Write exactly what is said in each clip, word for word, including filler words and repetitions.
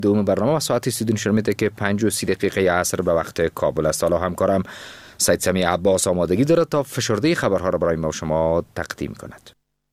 دوم برنامه و ساعت سی و نیم میته که پنج و سی دقیقه عصر به وقت کابل است. حالا همکارم سید سمیع عباس آمادگی دارد تا فشرده خبرها را برای ما و شما تقدیم کند.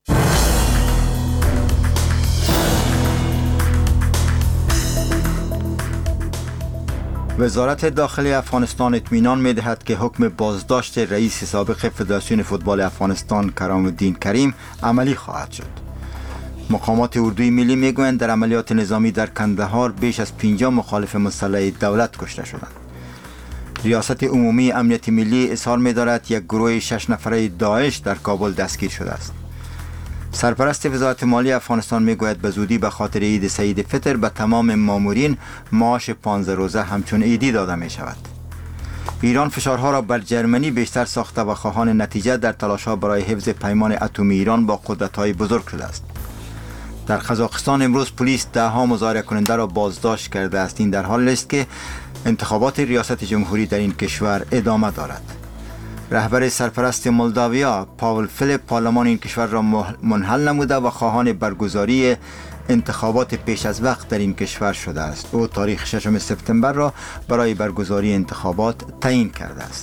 وزارت داخلی افغانستان اطمینان می‌دهد که حکم بازداشت رئیس سابق فدراسیون فوتبال افغانستان کرام الدین کریم عملی خواهد شد. مقامات اردوی ملی میگویند در عملیات نظامی در کندهار بیش از پنجاه مخالف مسلح دولت کشته شدند. ریاست عمومی امنیت ملی اظهار می‌دارد یک گروه شش نفره داعش در کابل دستگیر شده است. سرپرست وزارت مالی افغانستان میگوید به زودی به خاطر عید سعید فطر به تمام مامورین معاش پانزده روزه همچون عیدی داده می شود. ایران فشارها را بر جرمنی بیشتر ساخته و خواهان نتیجه در تلاش‌ها برای حفظ پیمان اتمی ایران با قدرت‌های بزرگ شده است. در قزاقستان امروز پلیس ده ها مظاهره کننده را بازداشت کرده است. این در حالی است که انتخابات ریاست جمهوری در این کشور ادامه دارد. رهبر سرپرست مولداویا پاول فیلیپ پارلمان این کشور را منحل نموده و خواهان برگزاری انتخابات پیش از وقت در این کشور شده است. او تاریخ ششم سپتامبر را برای برگزاری انتخابات تعیین کرده است.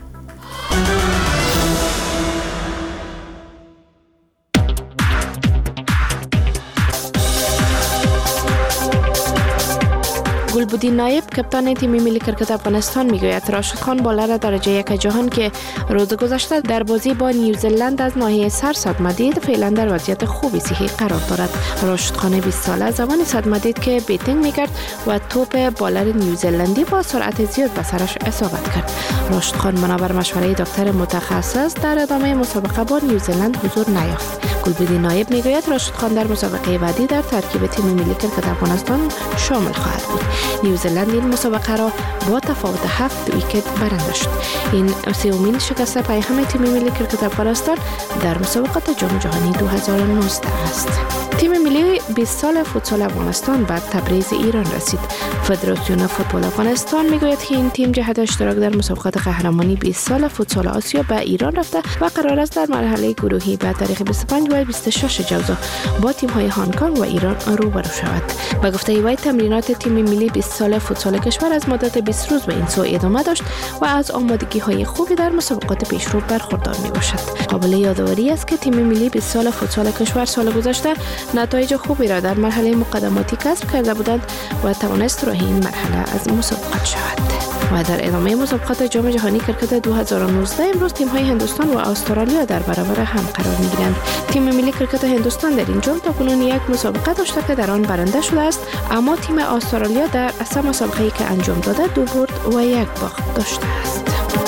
گلبدین نایب کپتان تیم ملی کرکت افغانستان میگوید راشد خان بالر درجه یک جهان که روز گذشته در بازی با نیوزلند از ناحیه سر صدمه دید فعلا در وضعیت خوبی صحی قرار دارد. راشد خان بیست ساله زمانی صدمه دید که بیتینگ میکرد و توپ بالر نیوزلندی با سرعت زیاد به سرش اصابت کرد. راشد خان بنابر مشوره دکتر متخصص در ادامه مسابقه با نیوزلند حضور نیافت. گلبدین نایب میگوید راشد خان در مسابقه بعدی در ترکیب تیم ملی کرکت افغانستان شامل خواهد بود. نیوزلند این مسابقه را با تفاوت هفت ویکت برنده شد. این سومین شکست پای هم تیم ملی کرکت افغانستان در مسابقات جام جهانی دو هزار و نوزده است. تیم ملی بیست سال فوتسال افغانستان به تبریز ایران رسید. فدراسیون فوتبال افغانستان میگوید که این تیم جهت اشتراک در مسابقات قهرمانی بیست سال فوتسال آسیا به ایران رفته و قرار است در مرحله گروهی به تاریخ بیست و پنج و بیست و شش جوزا با تیم‌های هنگ کنگ و ایران روبرو شود. به گفته وی تمرینات تیم ملی بیست سال فوتسال کشور از مدت بیست روز به این سو ادامه داشت و از آمادگی‌های خوبی در مسابقات پیشرو برخوردار میباشد. قابل یادآوری است که تیم ملی بیست سال فوتسال کشور سال گذشته نتایج خوبی را در مرحله مقدماتی کسب کرده بودند و توانست راه این مرحله از مسابقات شود. و در ادامه مسابقات جام جهانی کرکت دو هزار و نوزده امروز تیم‌های هندوستان و استرالیا در برابر هم قرار می‌گیرند. تیم ملی کرکت هندوستان در این جام تاکنون یک مسابقه داشته که در آن برنده شده است، اما تیم استرالیا در سه مسابقه‌ای که انجام داده دو برد و یک باخت داشته است.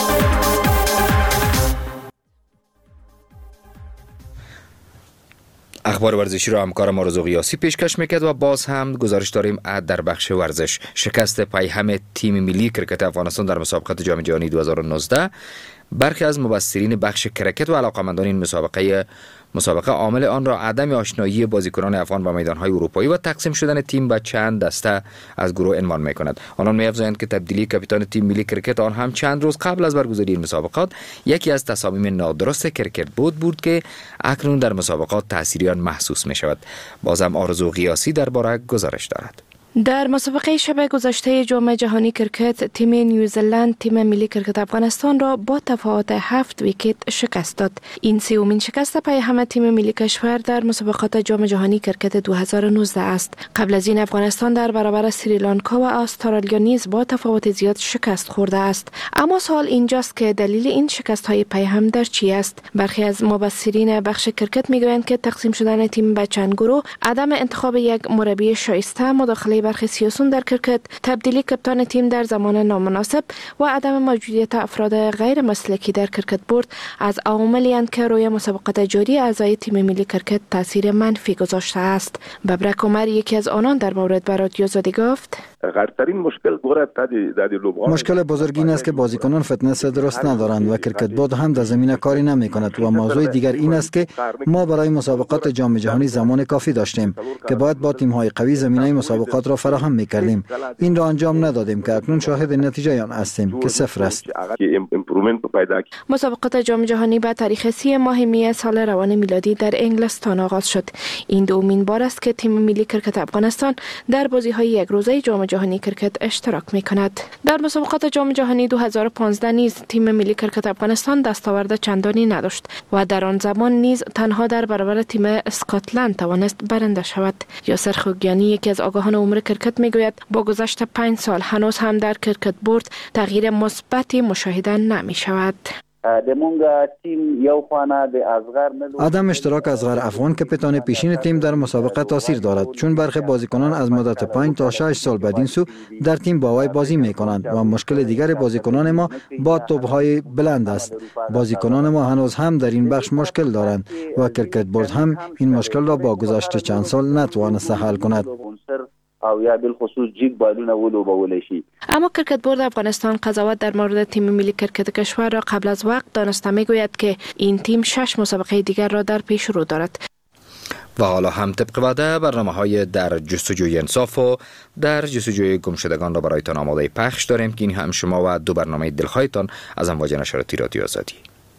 اخبار ورزشی را همکار ما رضا غیاسی پیشکش میکرد و باز هم گزارش داریم در بخش ورزش. شکست پای هم تیم ملی کرکت افغانستان در مسابقات جام جهانی دو هزار و نوزده. برخی از مبصرین بخش کرکت و علاقمندان این مسابقه مسابقه عامل آن را عدم آشنایی بازیکنان افغان با میدانهای اروپایی و تقسیم شدن تیم به چند دسته از گروه عنوان می‌کند. آنان می‌افزایند که تبدیلی کاپیتان تیم ملی کرکت آن هم چند روز قبل از برگزاری این مسابقات یکی از تصامیم نادرست کرکت بود بود که اکنون در مسابقات تأثیری آن محسوس می‌شود. بازم آرزو غیاسی درباره گزارش دارد. در مسابقه شب گذشته جام جهانی کرکت تیم نیوزلند تیم ملی کرکت افغانستان را با تفاوت هفت ویکت شکست داد. این سومین شکست پای هم تیم ملی کشور در مسابقات جام جهانی کرکت دو هزار و نوزده است. قبل از این افغانستان در برابر سریلانکا و استرالیا نیز با تفاوت زیاد شکست خورده است. اما سوال اینجاست که دلیل این شکست های پای هم در چی است؟ برخی از مبصرین بخش کرکت میگویند که تقسیم شدن تیم به چند گروه، عدم انتخاب یک مربی شایسته، مداخله برخی سیاسیون در کرکت، تبدیلی کپتان تیم در زمان نامناسب و عدم موجودیت افراد غیر مسلکی در کرکت بورد از عواملی اند که روی مسابقات جاری اعضای تیم ملی کرکت تاثیر منفی گذاشته است. ببرک عمر یکی از آنان در مورد به رادیو زادی گفت: غرترین مشکل مشکل بزرگ این است که بازیکنان فتنس درست ندارند و کرکت بورد هم در زمین کاری نمی کند. و موضوع دیگر این است که ما برای مسابقات جام جهانی زمان کافی داشتیم که باید با تیم های قوی زمینه مسابقات را را فراهم می‌کردیم. این را انجام ندادیم که اکنون شاهد نتیجه آن هستیم که صفر است. مسابقات جام جهانی به تاریخ سی ماه می سال روان میلادی در انگلستان آغاز شد. این دومین بار است که تیم ملی کرکت افغانستان در بازی‌های یک روزه جام جهانی کرکت اشتراک می‌کند. در مسابقات جام جهانی دو هزار و پانزده نیز تیم ملی کرکت افغانستان دستاورد چندانی نداشت و در آن زمان نیز تنها در برابر تیم اسکاتلند توانست برنده شود. یاسر خوگیانی یکی از آگاهان امور کرکت میگوید با گذشت پنج سال هنوز هم در کرکت بورد تغییر مثبتی مشاهده نمی‌شود. عدم اشتراک اصغر افغان کاپیتان پیشین تیم در مسابقه تاثیر دارد، چون برخی بازیکنان از مدت پنج تا شش سال بدین سو در تیم با وی بازی می کنند و مشکل دیگر بازیکنان ما با توپ‌های بلند است. بازیکنان ما هنوز هم در این بخش مشکل دارند و کرکت بورد هم این مشکل را با گذشت چند سال نتوانسته حل کند. او یا بالخصوص جیگ بالونه ولوبولی شي. اما کرکت بورد افغانستان قضاوت در مورد تیم ملی کرکت کشور را قبل از وقت دانسته میگوید که این تیم شش مسابقه دیگر را در پیش رو دارد. و حالا هم طبق وعده برنامه‌های در جستجوی انصاف و در جستجوی گمشدگان را برایتان آماده پخش داریم که این هم شما و دو برنامه دلخواهتان از امواج نشراتی رادیو آزادی.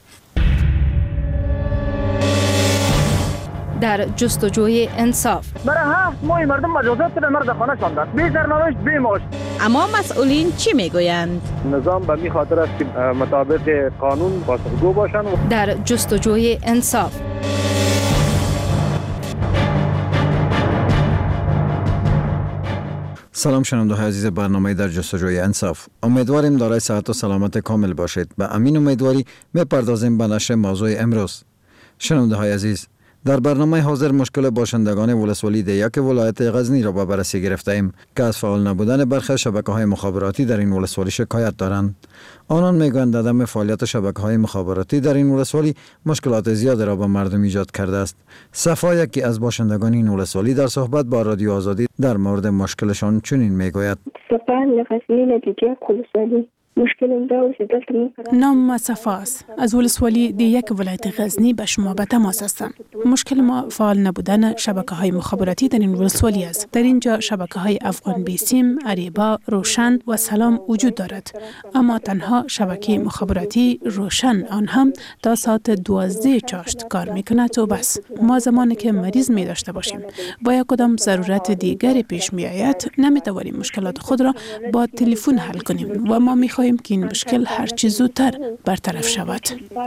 در جستجوی انصاف برای هفت ماه مردم مجازات کردن، مرد خانه شاندن، بی سرنوشت بی معاش. اما مسئولین چی میگویند؟ نظام به می خاطر است که مطابق قانون پاسخگو باشند. در جستجوی انصاف سلام شنونده های عزیز برنامه در جستجوی انصاف. امیدواریم دارای صحت و سلامت کامل باشید. به امین امیدواری میپردازیم به نشر موضوع امروز. شنونده های عزیز، در برنامه حاضر مشکل باشندگان ولسوالی دیک ولایت غزنی را به بررسی گرفته ایم که از فعال نبودن برخی شبکه‌های مخابراتی در این ولسوالی شکایت دارند. آنان میگویند عدم فعالیت شبکه‌های مخابراتی در این ولسوالی مشکلات زیاد را به مردم ایجاد کرده است. صفا یکی از باشندگان این ولسوالی در صحبت با رادیو آزادی در مورد مشکلشان چنین میگوید: مشکل نام صفا است. از ولسوالی دیک ولایت غزنی به شما به تماس هستم. مشکل ما فعال نبودن شبکه‌های مخابراتی در این ولسوالی است. در اینجا شبکه‌های افغان بیسیم، اریبا، روشن و سلام وجود دارد، اما تنها شبکه مخابراتی روشن آن هم تا ساعت دوازده چاشت کار میکند و بس. ما زمانی که مریض می داشته باشیم با یک کدام ضرورت دیگری پیش می آید نمیتوانیم مشکلات خود را با تلفن حل کنیم و ما می‌خواهیم که این مشکل هر چه زودتر برطرف شود.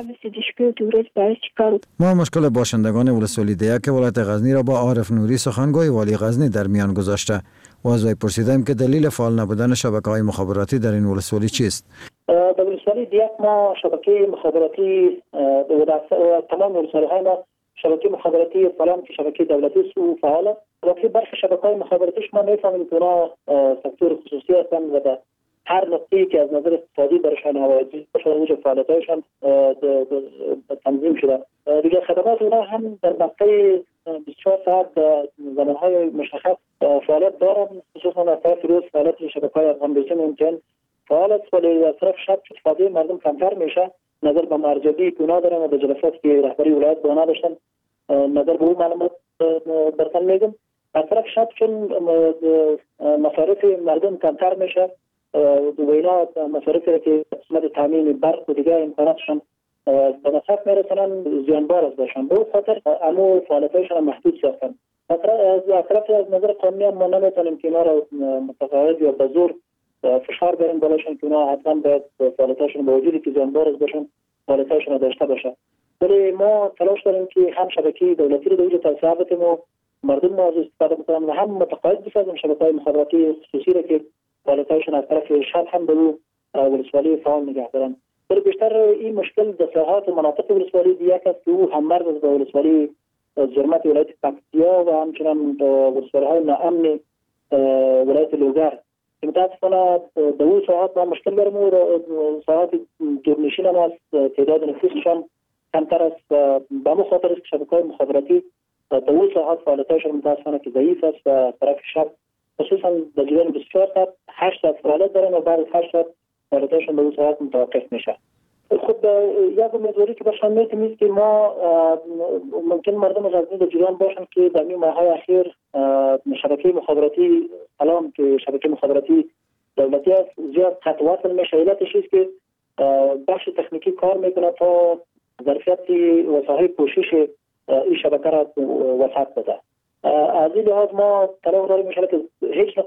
ما مشکل باشندگان ولسوالی دیک ولایت غزنی را با عارف نوری سخنگوی والی غزنی در میان گذاشته و از وی پرسیدیم که دلیل فعال نبودن شبکه‌های مخابراتی در این ولسوالی چیست؟ در ولسوالی دیک ما شبکه مخابراتی در تمام ولسوالی‌های ما شبکه مخابراتی فعال که شبکه دولتی و فعال است. وقتی برخی شبکه‌های مخابراتیش ما می‌فهمیم که اونا سکتور خصوصی هستند و هر نقطه‌ای که از نظر اقتصادی برشان حوادث شده فعالیت‌هایشان تنظیم شده. دیگر خدمات اونا هم در مقطع بیست و چهار ساعت زمانهای مشخص فعالیت دارند، خصوصا از طرف روز فعالیت شبکه‌های افغان بیسیم ممکن فعال است، ولی از طرف شب استفاده مردم کمتر میشه. نظر به مرجعی که اونا دارن و به جلساتی که رهبری ولایت به اونا داشتن نظر به اون معلومات برتن میگم. از طرف شب چون مصارف مردم کمتر میشه و اینا مصارفی که قسمت تامین برق و دیگه امکاناتشان به مصرف میرسنن زیانبار است باشن، به اون خاطر امو فعالیتایشان محدود ساختن. از طرف از نظر قانونی هم ما نمیتونیم که اینا را متقاعد یا به زور فشار بریم بالاشون که اینا حتما باید فعالیتایشان با وجودی که زیانبار است باشن فعالیتایشان را داشته باشن. ولی ما تلاش داریم که هم شبکه دولتی رو به وجود توسعه بدیم و مردم ما از استفاده بکنن و هم متقاعد بسازیم شبکه‌های مخابراتی خصوصی را که فعالیتایشان از طرف شب هم به ولسوالی فعال نگه دارن. ولی بیشتر این مشکل در ساحات مناطق ولسوالی دیک است که او هم مرز به ولسوالی زرمت ولایت پکتیا و همچنان ولسوالی‌های ناامن ولایت لوگر که متاسفانه در اون ساحات ما مشکل داریم و ساحات دورنشین هم از تعداد نفوسشان کمتر است و به همون خاطر است که شبکه‌های مخابراتی در اون ساحات فعالیتایشان متاسفانه که ضعیف است و از طرف شب خصوصا در جریان بیست و چهار ساعت هشت ساعت فعالیت دارن و بعد از هشت ساعت فعالیتاشون به اون ساعت متوقف میشه. خب یک امیدواری که باشن میتونید که ما ممکن مردم غزنی در جریان باشن که در این ماه‌های اخیر شبکه مخابراتی سلام که شبکه مخابراتی دولتی است زیاد قطع وصل میشه. علتش است که بخش تکنیکی کار میکنه تا ظرفیت وسایل پوشش این شبکه را وسعت بده. از این لحاظ ما طلب داریم میشه که هیچ